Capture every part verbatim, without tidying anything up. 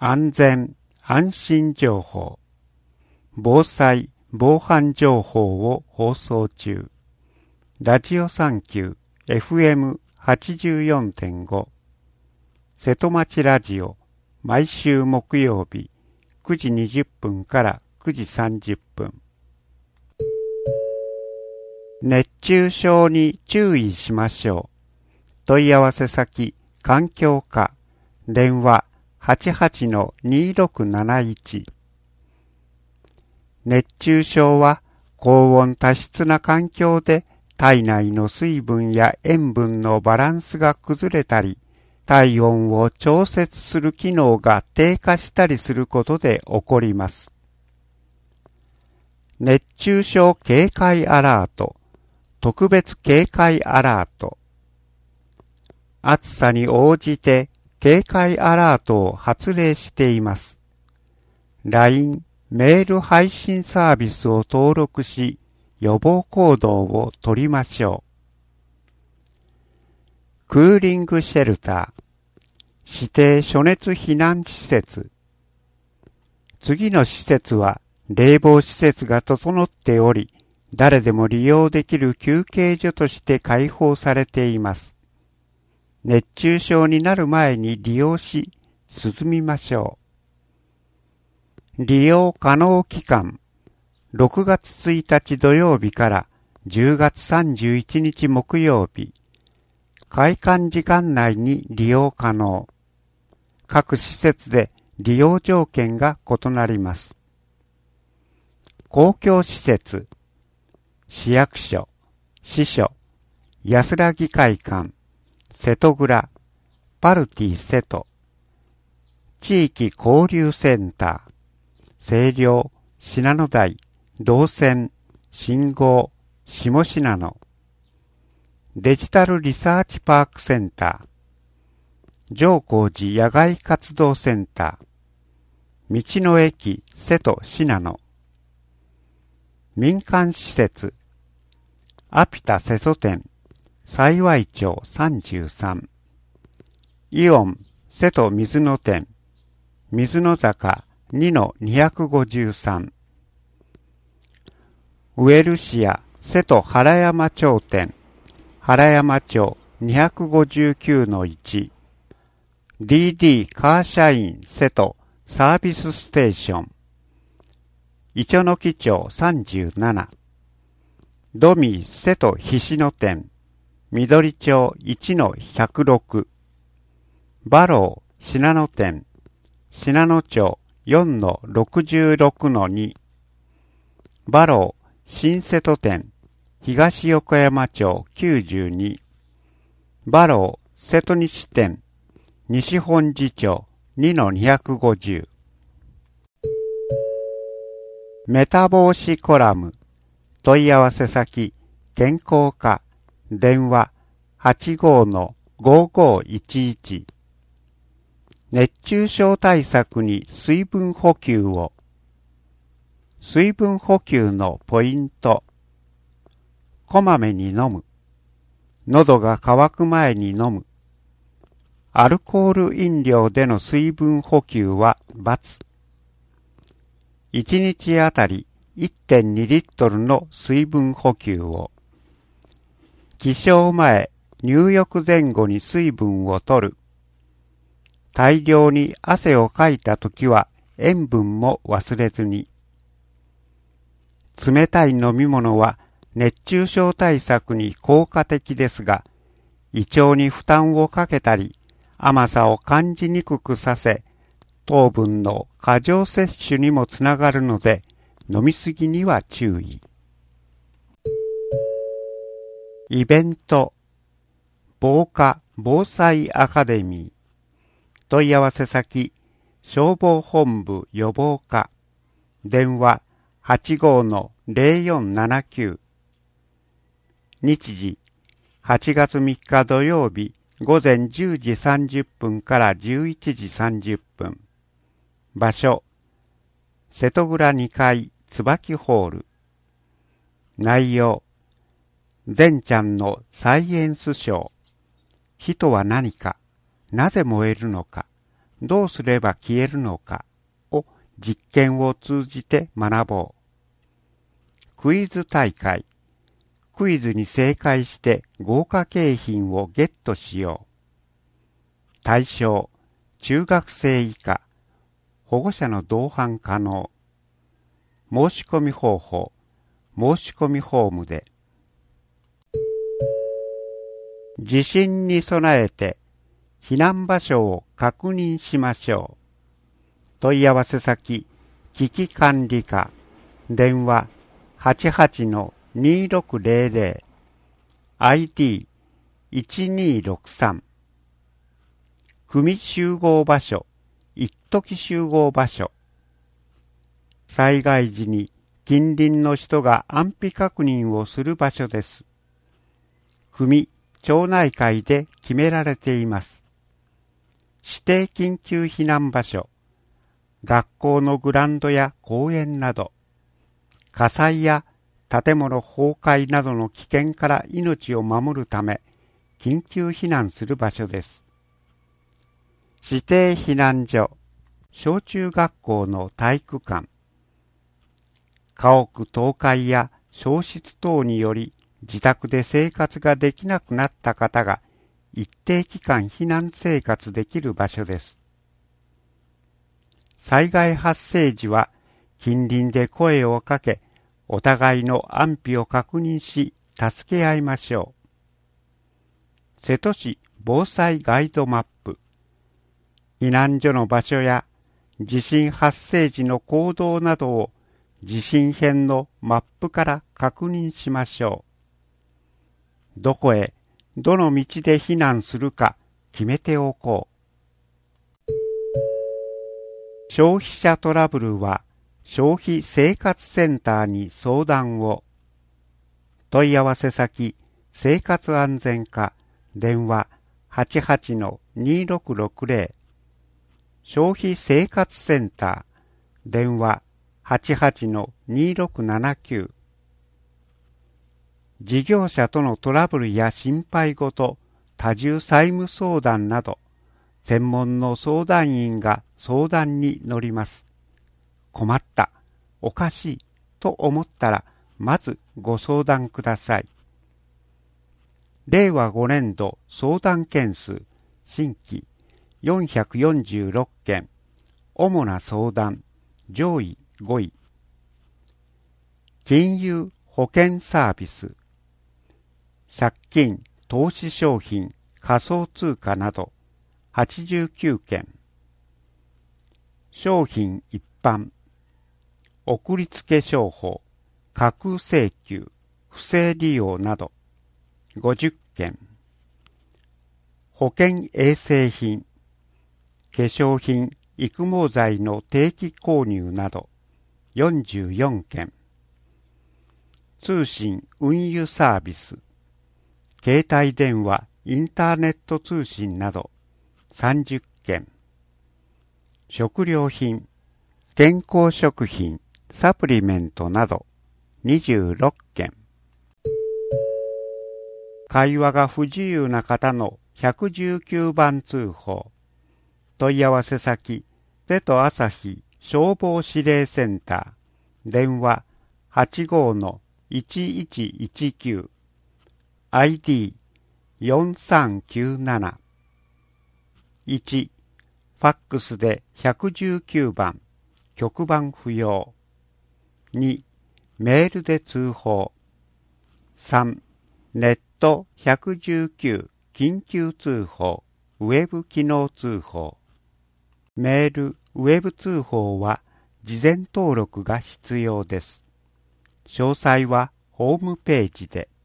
安全・安心情報、防災・防犯情報を放送中。ラジオサンキュー エフエムはちじゅうよんてんご 瀬戸町ラジオ、毎週木曜日くじにじゅっぷんからくじさんじゅっぷん。熱中症に注意しましょう。問い合わせ先、環境課、電話 はちはちのにろくなないち。熱中症は高温多湿な環境で体内の水分や塩分のバランスが崩れたり、体温を調節する機能が低下したりすることで起こります。熱中症警戒アラート、特別警戒アラート。暑さに応じて警戒アラートを発令しています。ライン、メール配信サービスを登録し、予防行動をとりましょう。クーリングシェルター、指定暑熱避難施設。次の施設は冷房施設が整っており、誰でも利用できる休憩所として開放されています。熱中症になる前に利用し、涼みましょう。利用可能期間、ろくがつついたち土曜日からじゅうがつさんじゅういちにち木曜日。開館時間内に利用可能。各施設で利用条件が異なります。公共施設、市役所、支所、安らぎ会館、瀬戸蔵、パルティ瀬戸、地域交流センター、清涼、信濃台、動線、信号、下信濃、デジタルリサーチパークセンター、上高寺野外活動センター、道の駅瀬戸信濃、民間施設、アピタ瀬戸店、幸町さんじゅうさん、イオン瀬戸水野店、水野坂にのにひゃくごじゅうさん、ウエルシア瀬戸原山町店、原山町にひゃくごじゅうきゅうのいち、ディーディー カーシャイン瀬戸サービスステーション、いちょのき町さんじゅうなな、ドミー瀬戸菱野店、緑町いちのひゃくろく、バロー信濃店、信濃町よんのろくじゅうろくのに、バロー新瀬戸店、東横山町きゅうじゅうに、バロー瀬戸西店、西本寺町にのにひゃくごじゅう。メタ防止コラム、問い合わせ先、健康課、電話 はちごのごごいちいち。熱中症対策に水分補給を。水分補給のポイント。こまめに飲む。喉が渇く前に飲む。アルコール飲料での水分補給は×。いちにちあたり いってんにリットルの水分補給を。起床前、入浴前後に水分を取る。大量に汗をかいたときは塩分も忘れずに。冷たい飲み物は熱中症対策に効果的ですが、胃腸に負担をかけたり、甘さを感じにくくさせ、糖分の過剰摂取にもつながるので、飲みすぎには注意。イベント、防火・防災アカデミー。問い合わせ先、消防本部予防課。電話 はちごのぜろよんななきゅう。日時、はちがつみっか土曜日、午前じゅうじさんじゅっぷんからじゅういちじさんじゅっぷん。場所、瀬戸蔵にかい椿ホール。内容、善ちゃんのサイエンスショー。人は何か、なぜ燃えるのか、 どうすれば消えるのかを実験を通じて学ぼう。クイズ大会。クイズに正解して豪華景品をゲットしよう。対象、中学生以下。保護者の同伴可能。申し込み方法、申し込みフォームで。地震に備えて避難場所を確認しましょう。問い合わせ先、危機管理課、電話 はちはちのにろくぜろぜろ、アイディーいちにろくさん、組集合場所、一時集合場所。災害時に近隣の人が安否確認をする場所です。組、町内会で決められています。指定緊急避難場所、学校のグラウンドや公園など、火災や建物崩壊などの危険から命を守るため、緊急避難する場所です。指定避難所、小中学校の体育館、家屋倒壊や焼失等により自宅で生活ができなくなった方が一定期間避難生活できる場所です。災害発生時は近隣で声をかけ、お互いの安否を確認し、助け合いましょう。瀬戸市防災ガイドマップ。避難所の場所や地震発生時の行動などを地震編のマップから確認しましょう。どこへ、どの道で避難するか決めておこう。消費者トラブルは消費生活センターに相談を。問い合わせ先、生活安全課、電話 はちはちのにろくろくぜろ、消費生活センター、電話 はちはちのにろくななきゅう。事業者とのトラブルや心配事、多重債務相談など、専門の相談員が相談に乗ります。困った、おかしいと思ったら、まずご相談ください。れいわごねんど相談件数、新規よんひゃくよんじゅうろっけん、主な相談、上位ごい。金融保険サービス、借金、投資商品、仮想通貨などはちじゅうきゅうけん。商品一般、送りつけ商法、架空請求、不正利用などごじゅっけん。保険衛生品、化粧品、育毛剤の定期購入などよんじゅうよんけん。通信運輸サービス、携帯電話、インターネット通信などさんじゅっけん。食料品、健康食品、サプリメントなどにじゅうろっけん。会話が不自由な方のひゃくじゅうきゅうばん通報。問い合わせ先、瀬戸朝日消防指令センター、電話 はちごのいちいちいちきゅう、アイディーよんさんきゅうなな。いち、ファックスでひゃくじゅうきゅうばん、局番不要。に、メールで通報。さん、ネットひゃくじゅうきゅう緊急通報、ウェブ機能通報。メール、ウェブ通報は事前登録が必要です。詳細はホームページで。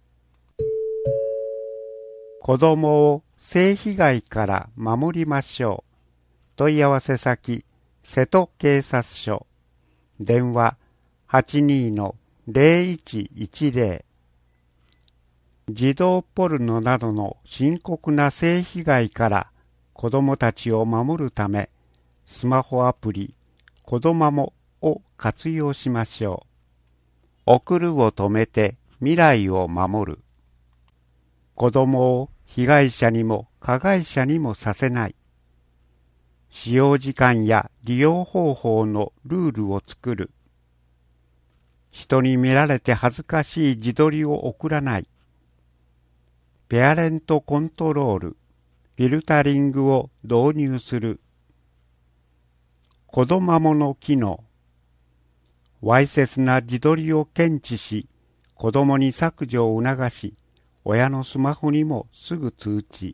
子供を性被害から守りましょう。問い合わせ先、瀬戸警察署。電話 はちにのぜろいちいちぜろ。児童ポルノなどの深刻な性被害から子供たちを守るため、スマホアプリ、こどまもを活用しましょう。送るを止めて未来を守る。子供を被害者にも加害者にもさせない。 使用時間や利用方法のルールを作る。人に見られて恥ずかしい自撮りを送らない。ペアレントコントロール、フィルタリングを導入する。子供もの機能。わいせつな自撮りを検知し、子供に削除を促し、親のスマホにもすぐ通知。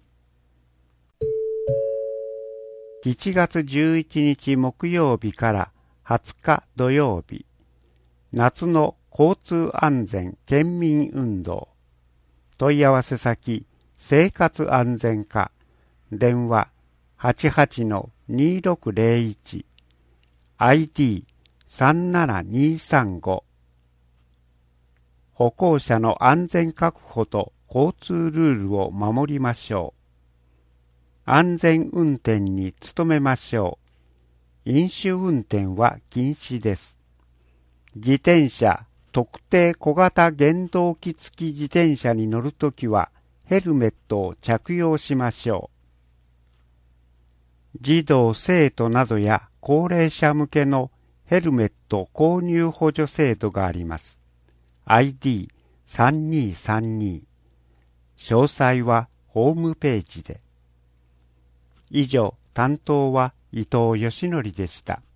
しちがつじゅういちにち木曜日からはつか土曜日、夏の交通安全県民運動。問い合わせ先、生活安全課、電話 はちはちのにろくぜろいち、アイディーさんななにさんご。歩行者の安全確保と交通ルールを守りましょう。安全運転に努めましょう。飲酒運転は禁止です。自転車、特定小型原動機付き自転車に乗るときはヘルメットを着用しましょう。児童生徒などや高齢者向けのヘルメット購入補助制度があります。アイディーさんにーさんに。詳細はホームページで。以上、担当は伊藤義則でした。